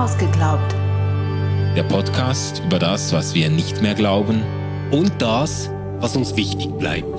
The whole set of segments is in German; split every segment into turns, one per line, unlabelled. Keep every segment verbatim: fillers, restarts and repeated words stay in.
Ausgeglaubt.
Der Podcast über das, was wir nicht mehr glauben
und das, was uns wichtig bleibt.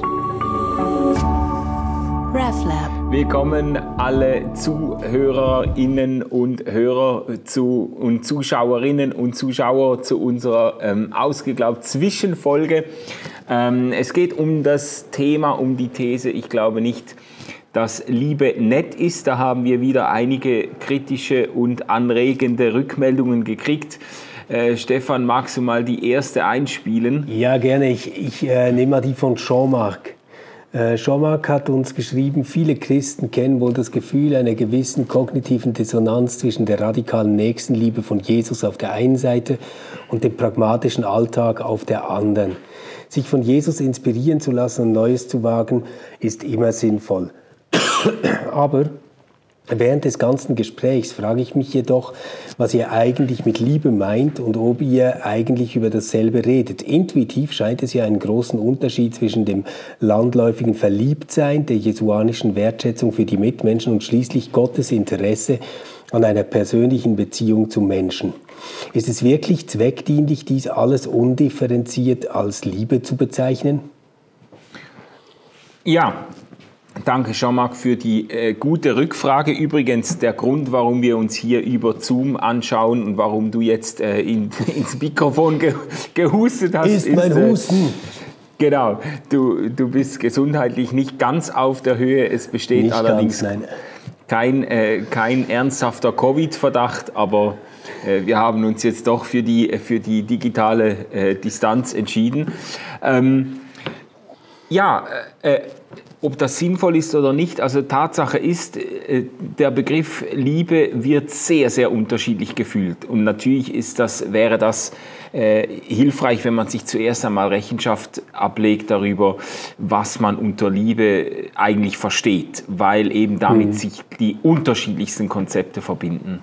RefLab.
Willkommen alle ZuhörerInnen und Hörer zu, und Zuschauerinnen und Zuschauer zu unserer ähm, Ausgeglaubt Zwischenfolge. Ähm, es geht um das Thema, um die These, ich glaube nicht, dass Liebe nett ist. Da haben wir wieder einige kritische und anregende Rückmeldungen gekriegt. Äh, Stefan, magst du mal die erste einspielen?
Ja, gerne. Ich, ich äh, nehme mal die von Jean-Marc. Äh, Jean-Marc hat uns geschrieben, viele Christen kennen wohl das Gefühl einer gewissen kognitiven Dissonanz zwischen der radikalen Nächstenliebe von Jesus auf der einen Seite und dem pragmatischen Alltag auf der anderen. Sich von Jesus inspirieren zu lassen und Neues zu wagen, ist immer sinnvoll. Aber während des ganzen Gesprächs frage ich mich jedoch, was ihr eigentlich mit Liebe meint und ob ihr eigentlich über dasselbe redet. Intuitiv scheint es ja einen großen Unterschied zwischen dem landläufigen Verliebtsein, der jesuanischen Wertschätzung für die Mitmenschen und schließlich Gottes Interesse an einer persönlichen Beziehung zum Menschen. Ist es wirklich zweckdienlich, dies alles undifferenziert als Liebe zu bezeichnen?
Ja. Danke, Jean-Marc, für die äh, gute Rückfrage. Übrigens, der Grund, warum wir uns hier über Zoom anschauen und warum du jetzt äh, in, ins Mikrofon ge gehustet hast,
ist, ist mein äh, Husten.
Genau, du, du bist gesundheitlich nicht ganz auf der Höhe. Es besteht nicht allerdings ganz, kein, äh, kein ernsthafter Covid-Verdacht, aber äh, wir haben uns jetzt doch für die, für die digitale äh, Distanz entschieden. Ähm, ja, äh, ob das sinnvoll ist oder nicht, also Tatsache ist, der Begriff Liebe wird sehr, sehr unterschiedlich gefühlt. Und natürlich ist das, wäre das äh, hilfreich, wenn man sich zuerst einmal Rechenschaft ablegt darüber, was man unter Liebe eigentlich versteht, weil eben damit mhm. sich die unterschiedlichsten Konzepte verbinden.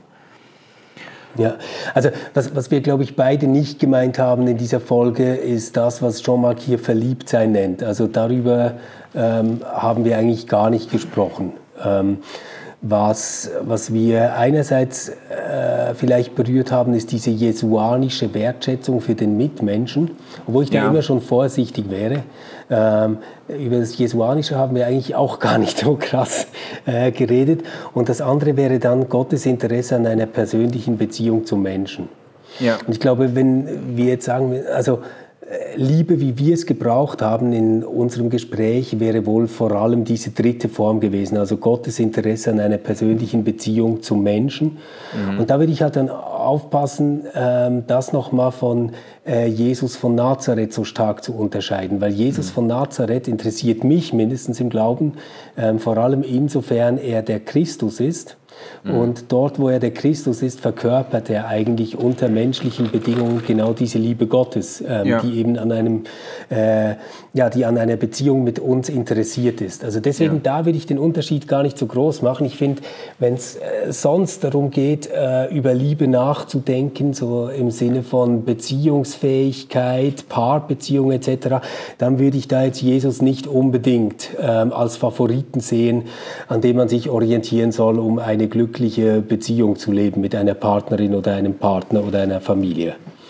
Ja, also was, was wir, glaube ich, beide nicht gemeint haben in dieser Folge, ist das, was Jean-Marc hier Verliebtsein nennt. Also darüber ähm, haben wir eigentlich gar nicht gesprochen. Ähm, was, was wir einerseits äh, vielleicht berührt haben, ist diese jesuanische Wertschätzung für den Mitmenschen, obwohl ich da ja. immer schon vorsichtig wäre. Ähm, über das Jesuanische haben wir eigentlich auch gar nicht so krass äh, geredet. Und das andere wäre dann Gottes Interesse an einer persönlichen Beziehung zum Menschen. Ja. Und ich glaube, wenn wir jetzt sagen, also Liebe, wie wir es gebraucht haben in unserem Gespräch, wäre wohl vor allem diese dritte Form gewesen, also Gottes Interesse an einer persönlichen Beziehung zum Menschen. Mhm. Und da würde ich halt dann aufpassen, ähm, das nochmal von äh, Jesus von Nazareth so stark zu unterscheiden, weil Jesus mhm. von Nazareth interessiert mich mindestens im Glauben, ähm, vor allem insofern er der Christus ist. Und dort, wo er der Christus ist, verkörpert er eigentlich unter menschlichen Bedingungen genau diese Liebe Gottes, ähm, ja. die eben an einem, äh, ja, die an einer Beziehung mit uns interessiert ist. Also deswegen, ja. da würde ich den Unterschied gar nicht so groß machen. Ich finde, wenn es äh, sonst darum geht, äh, über Liebe nachzudenken, so im Sinne von Beziehungsfähigkeit, Paarbeziehung et cetera, dann würde ich da jetzt Jesus nicht unbedingt ähm, als Favoriten sehen, an dem man sich orientieren soll, um eine glückliche Beziehung zu leben mit einer Partnerin oder einem Partner oder einer Familie.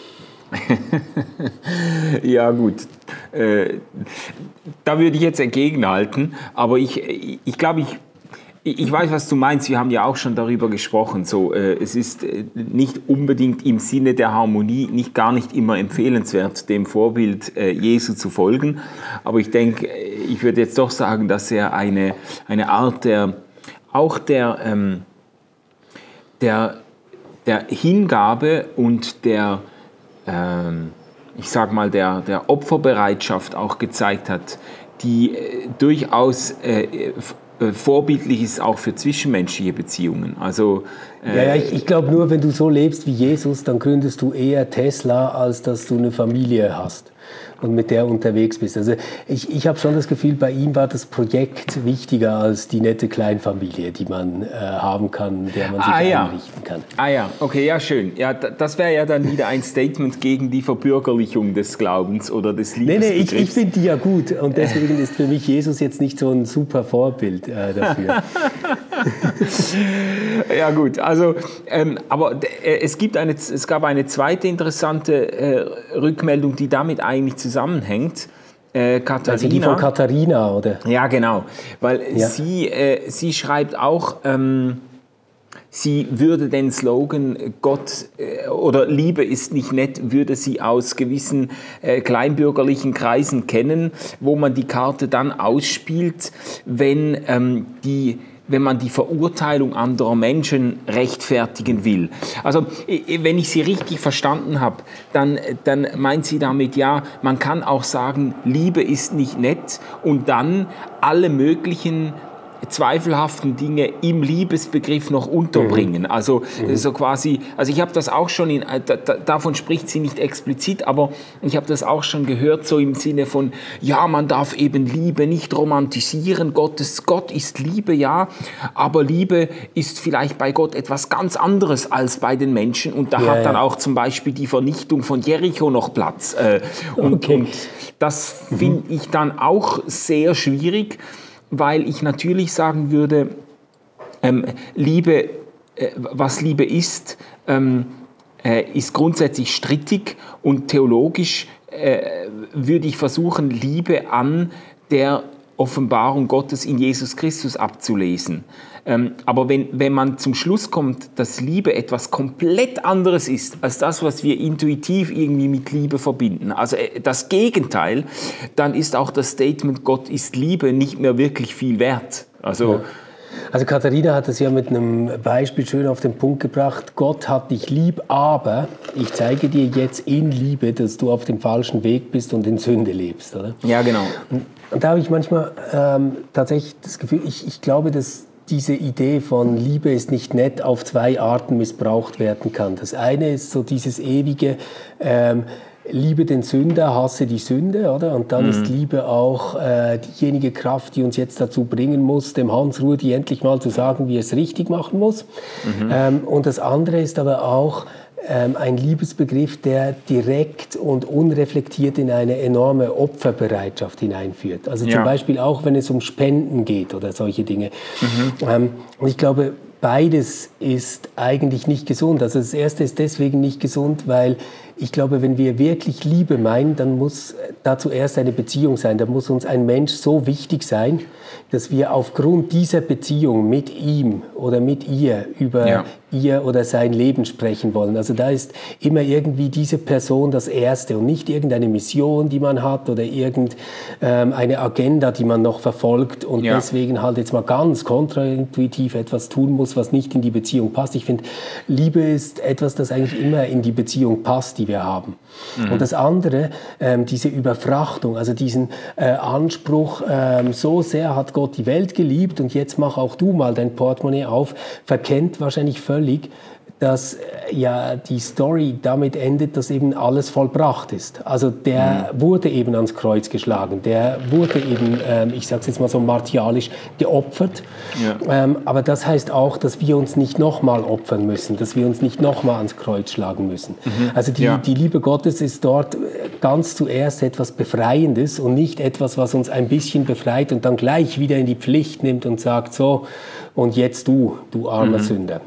Ja gut, äh, da würde ich jetzt entgegenhalten, aber ich, ich glaube, ich, ich weiß, was du meinst, wir haben ja auch schon darüber gesprochen, so, äh, es ist nicht unbedingt im Sinne der Harmonie, nicht gar nicht immer empfehlenswert, dem Vorbild äh, Jesu zu folgen, aber ich denke, ich würde jetzt doch sagen, dass er eine, eine Art der auch der, ähm, der, der Hingabe und der, ähm, ich sag mal, der, der Opferbereitschaft auch gezeigt hat, die äh, durchaus äh, vorbildlich ist auch für zwischenmenschliche Beziehungen. Also, äh,
ja, ja, ich, ich glaube nur, wenn du so lebst wie Jesus, dann gründest du eher Tesla, als dass du eine Familie hast und mit der unterwegs bist. Also ich, ich habe schon das Gefühl, bei ihm war das Projekt wichtiger als die nette Kleinfamilie, die man äh, haben kann, der man sich
ah, ja.
einrichten kann.
Ah ja, okay, ja schön. Ja, das wäre ja dann wieder ein Statement gegen die Verbürgerlichung des Glaubens oder des Liebesbegriffs.
Nee, nee, ich, ich finde die ja gut und deswegen ist für mich Jesus jetzt nicht so ein super Vorbild äh, dafür.
Ja gut, also ähm, aber äh, es gibt eine, es gab eine zweite interessante äh, Rückmeldung, die damit eigentlich zusammenhängt. Äh, Katharina.
Also die von Katharina, oder?
Ja, genau, weil
Ja.
sie, äh, sie schreibt auch, ähm, sie würde den Slogan Gott äh, oder Liebe ist nicht nett, würde sie aus gewissen äh, kleinbürgerlichen Kreisen kennen, wo man die Karte dann ausspielt, wenn ähm, die wenn man die Verurteilung anderer Menschen rechtfertigen will. Also, wenn ich sie richtig verstanden habe, dann, dann meint sie damit, ja, man kann auch sagen, Liebe ist nicht nett und dann alle möglichen zweifelhaften Dinge im Liebesbegriff noch unterbringen. Mhm. Also mhm. so quasi, also ich habe das auch schon, in, da, da, davon spricht sie nicht explizit, aber ich habe das auch schon gehört, so im Sinne von, ja, man darf eben Liebe nicht romantisieren, Gottes, Gott ist Liebe, ja, aber Liebe ist vielleicht bei Gott etwas ganz anderes als bei den Menschen und da ja, hat dann ja. auch zum Beispiel die Vernichtung von Jericho noch Platz. Äh, und, okay. und das mhm. finde ich dann auch sehr schwierig, weil ich natürlich sagen würde, ähm, Liebe, äh, was Liebe ist, ähm, äh, ist grundsätzlich strittig und theologisch äh, würde ich versuchen, Liebe an der Offenbarung Gottes in Jesus Christus abzulesen. Ähm, aber wenn, wenn man zum Schluss kommt, dass Liebe etwas komplett anderes ist, als das, was wir intuitiv irgendwie mit Liebe verbinden, also das Gegenteil, dann ist auch das Statement, Gott ist Liebe, nicht mehr wirklich viel wert. Also,
ja. Also Katharina hat es ja mit einem Beispiel schön auf den Punkt gebracht, Gott hat dich lieb, aber ich zeige dir jetzt in Liebe, dass du auf dem falschen Weg bist und in Sünde lebst, oder?
Ja, genau.
Und, und da habe ich manchmal ähm, tatsächlich das Gefühl, ich, ich glaube, dass diese Idee von Liebe ist nicht nett auf zwei Arten missbraucht werden kann. Das eine ist so dieses ewige ähm, Liebe den Sünder, hasse die Sünde, oder? Und dann mhm. ist Liebe auch äh, diejenige Kraft, die uns jetzt dazu bringen muss, dem Hans Rudi endlich mal zu sagen, wie er es richtig machen muss. Mhm. Ähm, und das andere ist aber auch ähm, ein Liebesbegriff, der direkt und unreflektiert in eine enorme Opferbereitschaft hineinführt. Also zum ja. Beispiel auch, wenn es um Spenden geht oder solche Dinge. Mhm. Ähm, und ich glaube, beides ist eigentlich nicht gesund. Also das Erste ist deswegen nicht gesund, weil ich glaube, wenn wir wirklich Liebe meinen, dann muss da zuerst eine Beziehung sein. Da muss uns ein Mensch so wichtig sein, dass wir aufgrund dieser Beziehung mit ihm oder mit ihr über ja. ihr oder sein Leben sprechen wollen. Also da ist immer irgendwie diese Person das Erste und nicht irgendeine Mission, die man hat oder irgendeine Agenda, die man noch verfolgt und ja. deswegen halt jetzt mal ganz kontraintuitiv etwas tun muss, was nicht in die Beziehung passt. Ich finde, Liebe ist etwas, das eigentlich immer in die Beziehung passt, die wir haben. Mhm. Und das andere, ähm, diese Überfrachtung, also diesen äh, Anspruch, ähm, so sehr hat Gott die Welt geliebt und jetzt mach auch du mal dein Portemonnaie auf, verkennt wahrscheinlich völlig, dass äh, ja die Story damit endet, dass eben alles vollbracht ist. Also der mhm. wurde eben ans Kreuz geschlagen, der wurde eben, ähm, ich sage es jetzt mal so martialisch, geopfert. Ja. Ähm, aber das heißt auch, dass wir uns nicht nochmal opfern müssen, dass wir uns nicht nochmal ans Kreuz schlagen müssen. Mhm. Also die, ja. die Liebe Gottes ist dort ganz zuerst etwas Befreiendes und nicht etwas, was uns ein bisschen befreit und dann gleich wieder in die Pflicht nimmt und sagt, so, und jetzt du, du armer mhm. Sünder.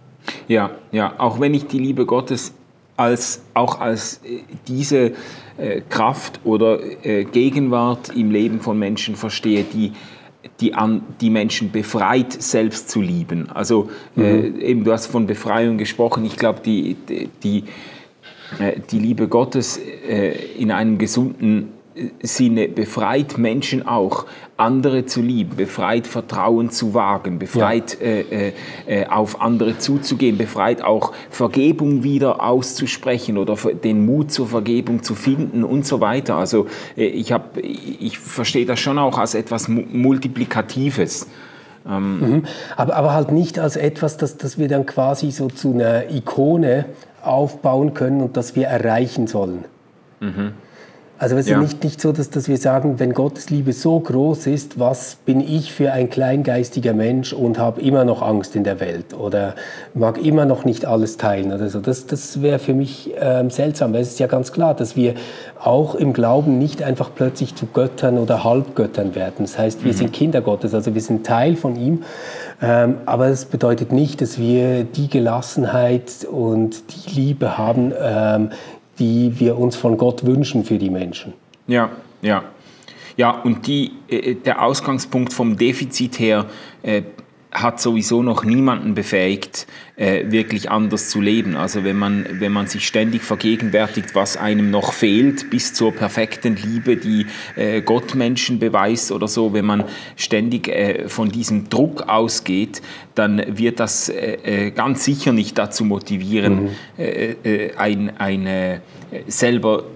Ja, ja, auch wenn ich die Liebe Gottes als, auch als äh, diese äh, Kraft oder äh, Gegenwart im Leben von Menschen verstehe, die, die, an, die Menschen befreit, selbst zu lieben. Also mhm. äh, eben, du hast von Befreiung gesprochen, ich glaube, die, die, die, äh, die Liebe Gottes äh, in einem gesunden Sinne befreit Menschen auch, andere zu lieben, befreit Vertrauen zu wagen, befreit ja. äh, äh, auf andere zuzugehen, befreit auch Vergebung wieder auszusprechen oder den Mut zur Vergebung zu finden und so weiter. Also äh, ich, hab, ich verstehe das schon auch als etwas Multiplikatives.
Ähm mhm. aber, aber halt nicht als etwas, das, das wir dann quasi so zu einer Ikone aufbauen können und das wir erreichen sollen. Mhm. Also es ist
Ja.
nicht, nicht so, dass, dass wir sagen, wenn Gottes Liebe so groß ist, was bin ich für ein kleingeistiger Mensch und habe immer noch Angst in der Welt oder mag immer noch nicht alles teilen oder so. Das, das wäre für mich ähm, seltsam, weil es ist ja ganz klar, dass wir auch im Glauben nicht einfach plötzlich zu Göttern oder Halbgöttern werden. Das heißt, wir mhm. sind Kinder Gottes, also wir sind Teil von ihm. Ähm, aber es bedeutet nicht, dass wir die Gelassenheit und die Liebe haben, ähm, die wir uns von Gott wünschen für die Menschen.
Ja, ja. Ja, und die, äh, der Ausgangspunkt vom Defizit her äh, hat sowieso noch niemanden befähigt, äh, wirklich anders zu leben. Also wenn man, wenn man sich ständig vergegenwärtigt, was einem noch fehlt, bis zur perfekten Liebe, die äh, Gott Menschen beweist oder so, wenn man ständig äh, von diesem Druck ausgeht, dann wird das äh, ganz sicher nicht dazu motivieren, mhm. äh, äh, ein, eine selber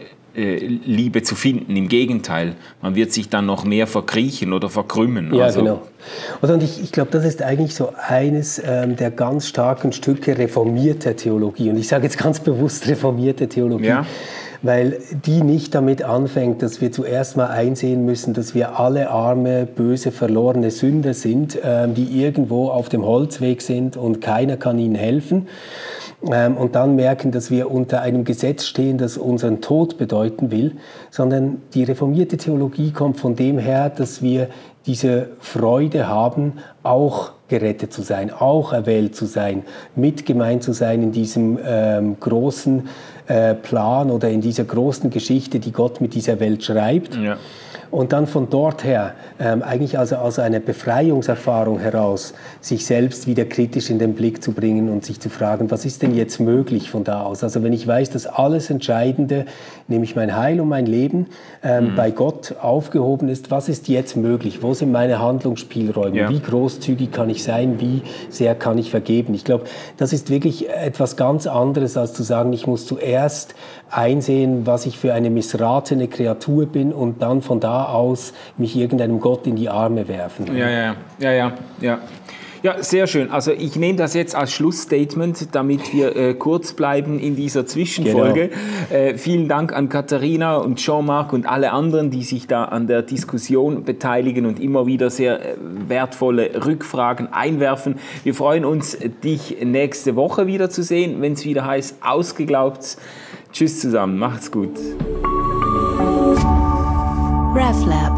Liebe zu finden. Im Gegenteil, man wird sich dann noch mehr verkriechen oder verkrümmen.
Ja,
also,
genau. Und ich, ich glaube, das ist eigentlich so eines ähm, der ganz starken Stücke reformierter Theologie. Und ich sage jetzt ganz bewusst reformierte Theologie. Ja. Weil die nicht damit anfängt, dass wir zuerst mal einsehen müssen, dass wir alle arme, böse, verlorene Sünder sind, ähm, die irgendwo auf dem Holzweg sind und keiner kann ihnen helfen. Ähm, und dann merken, dass wir unter einem Gesetz stehen, das unseren Tod bedeuten will, sondern die reformierte Theologie kommt von dem her, dass wir diese Freude haben, auch gerettet zu sein, auch erwählt zu sein, mit gemeint zu sein in diesem ähm, großen äh, Plan oder in dieser großen Geschichte, die Gott mit dieser Welt schreibt. Ja. Und dann von dort her, ähm, eigentlich also aus einer Befreiungserfahrung heraus, sich selbst wieder kritisch in den Blick zu bringen und sich zu fragen, was ist denn jetzt möglich von da aus? Also wenn ich weiß, dass alles Entscheidende, nämlich mein Heil und mein Leben, ähm, mhm. bei Gott aufgehoben ist, was ist jetzt möglich? Wo sind meine Handlungsspielräume? Ja. Wie großzügig kann ich sein? Wie sehr kann ich vergeben? Ich glaube, das ist wirklich etwas ganz anderes, als zu sagen, ich muss zuerst einsehen, was ich für eine missratene Kreatur bin und dann von da aus mich irgendeinem Gott in die Arme werfen.
Ja, ja, ja, ja, ja. Ja, sehr schön. Also ich nehme das jetzt als Schlussstatement, damit wir äh, kurz bleiben in dieser Zwischenfolge. Genau. Äh, vielen Dank an Katharina und Jean-Marc und alle anderen, die sich da an der Diskussion beteiligen und immer wieder sehr äh, wertvolle Rückfragen einwerfen. Wir freuen uns, dich nächste Woche wieder zu sehen, wenn es wieder heißt, ausgeglaubt. Tschüss zusammen, macht's gut.
RefLab